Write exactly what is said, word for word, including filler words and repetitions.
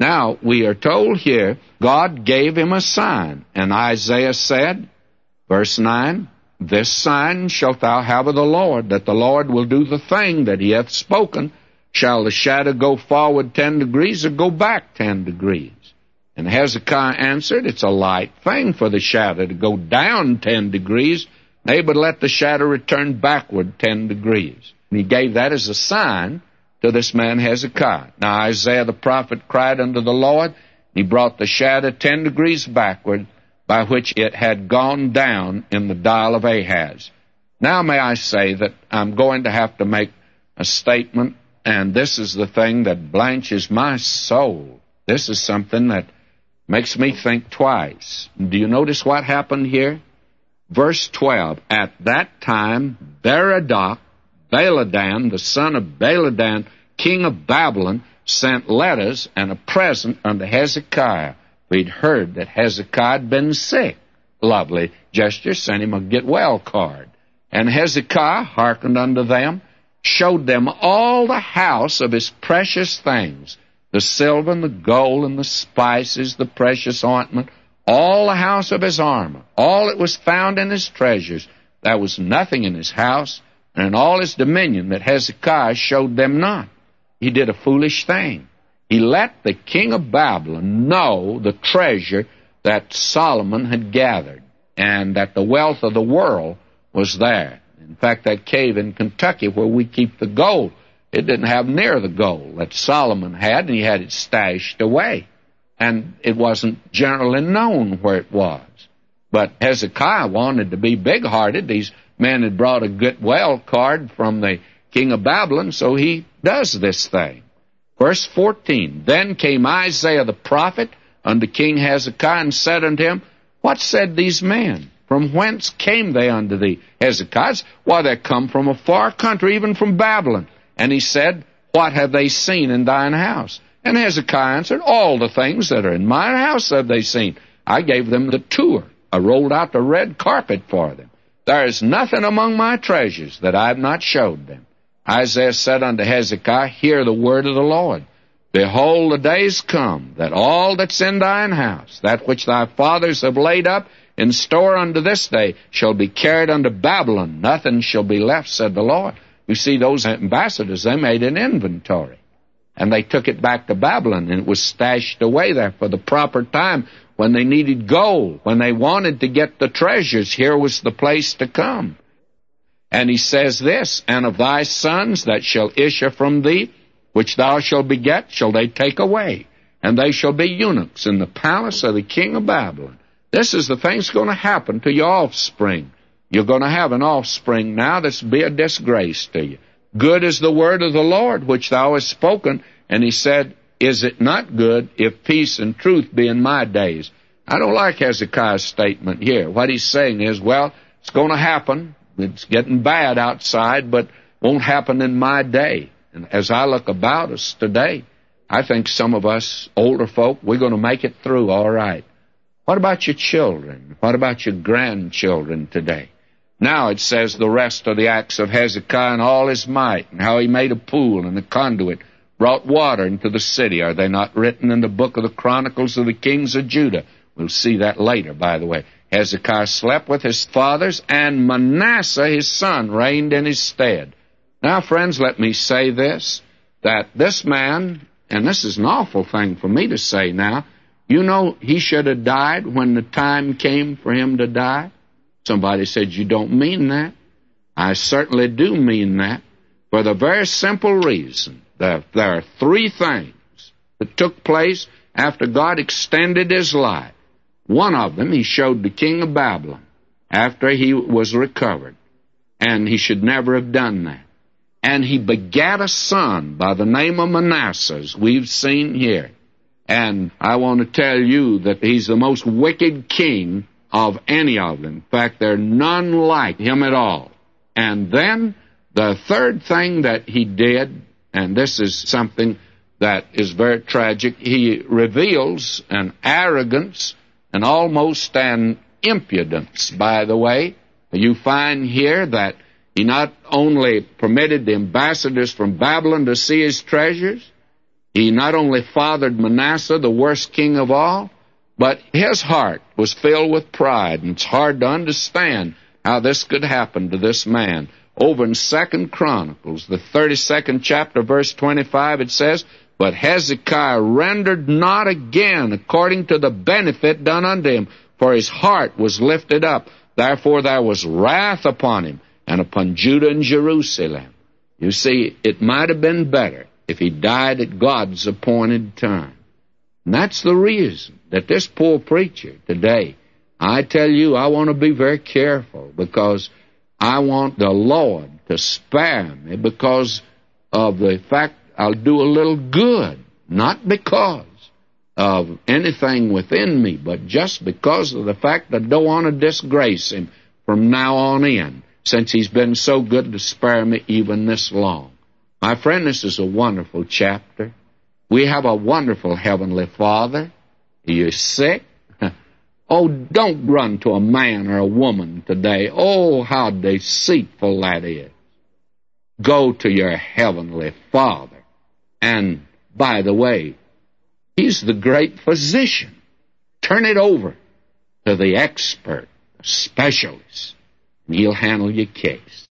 Now, we are told here, God gave him a sign. And Isaiah said, verse nine, this sign shalt thou have of the Lord, that the Lord will do the thing that he hath spoken. Shall the shadow go forward ten degrees or go back ten degrees? And Hezekiah answered, it's a light thing for the shadow to go down ten degrees. Nay, but let the shadow return backward ten degrees. And he gave that as a sign to this man Hezekiah. Now Isaiah the prophet cried unto the Lord. He brought the shadow ten degrees backward, by which it had gone down in the dial of Ahaz. Now may I say that I'm going to have to make a statement, and this is the thing that blanches my soul. This is something that makes me think twice. Do you notice what happened here? Verse twelve, at that time Berodach, Baladan, the son of Baladan, king of Babylon, sent letters and a present unto Hezekiah. We'd heard that Hezekiah had been sick. Lovely gesture, sent him a get-well card. And Hezekiah hearkened unto them, showed them all the house of his precious things, the silver and the gold and the spices, the precious ointment, all the house of his armor, all that was found in his treasures. There was nothing in his house, and in all his dominion that Hezekiah showed them not. He did a foolish thing. He let the king of Babylon know the treasure that Solomon had gathered, and that the wealth of the world was there. In fact, that cave in Kentucky where we keep the gold, it didn't have near the gold that Solomon had, and he had it stashed away. And it wasn't generally known where it was. But Hezekiah wanted to be big-hearted. These men had brought a get-well card from the king of Babylon, so he does this thing. Verse fourteen, then came Isaiah the prophet unto King Hezekiah, and said unto him, what said these men? From whence came they unto thee? Hezekiah, why, they come from a far country, even from Babylon. And he said, what have they seen in thine house? And Hezekiah answered, all the things that are in mine house have they seen. I gave them the tour. I rolled out the red carpet for them. There is nothing among my treasures that I have not showed them. Isaiah said unto Hezekiah, hear the word of the Lord. Behold, the days come, that all that's in thine house, that which thy fathers have laid up in store unto this day, shall be carried unto Babylon. Nothing shall be left, said the Lord. You see, those ambassadors, they made an inventory, and they took it back to Babylon, and it was stashed away there for the proper time when they needed gold, when they wanted to get the treasures. Here was the place to come. And he says this, and of thy sons that shall issue from thee, which thou shalt beget, shall they take away, and they shall be eunuchs in the palace of the king of Babylon. This is the thing that's going to happen to your offspring. You're going to have an offspring now that's be a disgrace to you. Good is the word of the Lord which thou hast spoken. And he said, is it not good if peace and truth be in my days? I don't like Hezekiah's statement here. What he's saying is, well, it's going to happen. It's getting bad outside, but won't happen in my day. And as I look about us today, I think some of us older folk, we're going to make it through all right. What about your children? What about your grandchildren today? Now it says the rest of the acts of Hezekiah and all his might, and how he made a pool and a conduit, brought water into the city. Are they not written in the book of the Chronicles of the Kings of Judah? We'll see that later, by the way. Hezekiah slept with his fathers, and Manasseh his son reigned in his stead. Now, friends, let me say this, that this man, and this is an awful thing for me to say now, you know he should have died when the time came for him to die. Somebody said, you don't mean that. I certainly do mean that, for the very simple reason that there are three things that took place after God extended his life. One of them he showed the king of Babylon after he was recovered, and he should never have done that. And he begat a son by the name of Manasseh, as we've seen here. And I want to tell you that he's the most wicked king of any of them. In fact, there are none like him at all. And then the third thing that he did, and this is something that is very tragic, he reveals an arrogance and almost an impudence, by the way. You find here that he not only permitted the ambassadors from Babylon to see his treasures, He not only fathered Manasseh, the worst king of all, but his heart was filled with pride, and it's hard to understand how this could happen to this man. Over in Second Chronicles, the thirty-second chapter, verse twenty-five, it says, "But Hezekiah rendered not again according to the benefit done unto him, for his heart was lifted up. Therefore there was wrath upon him, and upon Judah and Jerusalem." You see, it might have been better if he died at God's appointed time. And that's the reason that this poor preacher today, I tell you, I want to be very careful, because I want the Lord to spare me because of the fact I'll do a little good, not because of anything within me, but just because of the fact that I don't want to disgrace him from now on in, since he's been so good to spare me even this long. My friend, this is a wonderful chapter. We have a wonderful Heavenly Father. Are you sick? Oh, don't run to a man or a woman today. Oh, how deceitful that is. Go to your Heavenly Father. And, by the way, He's the great physician. Turn it over to the expert, the specialist, and He'll handle your case.